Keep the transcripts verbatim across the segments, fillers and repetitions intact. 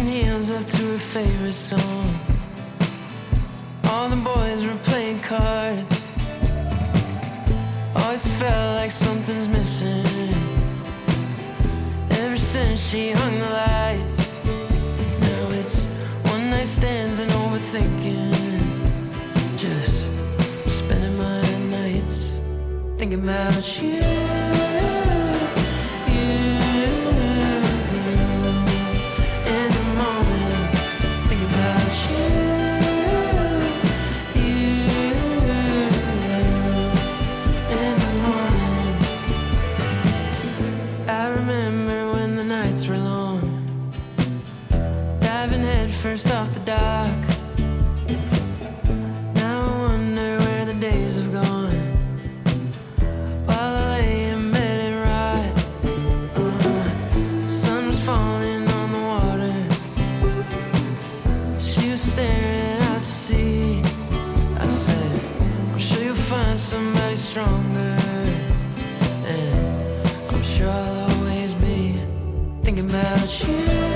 Walking heels up to her favorite song. All the boys were playing cards. Always felt like something's missing. Ever since she hung the lights. Now it's one night stands and overthinking. Just spending my nights thinking about you. First off the dock. Now I wonder where the days have gone. While I lay in bed and rot, uh, sun was falling on the water. She was staring out to sea. I said, I'm sure you'll find somebody stronger. And I'm sure I'll always be thinking about you.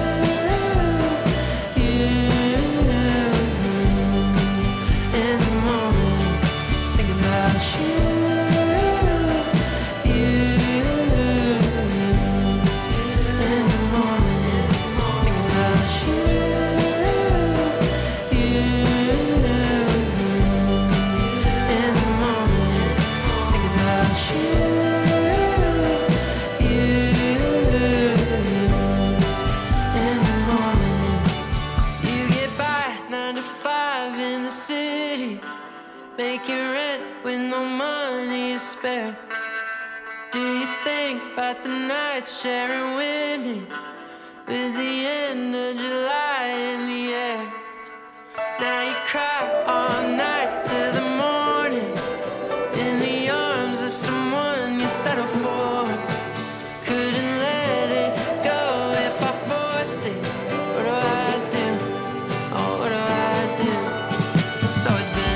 Making rent with no money to spare. Do you think about the nights sharing winning with the end of July in the air? Now you cry all night till the morning in the arms of someone you settle for. Couldn't let it go if I forced it. What do I do? Oh, what do I do? It's always been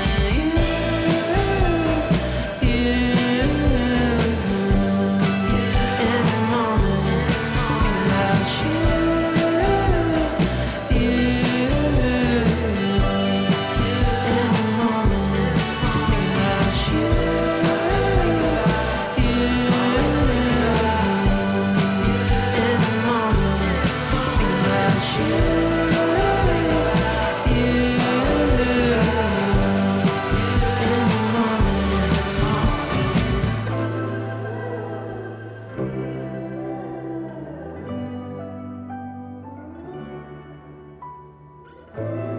you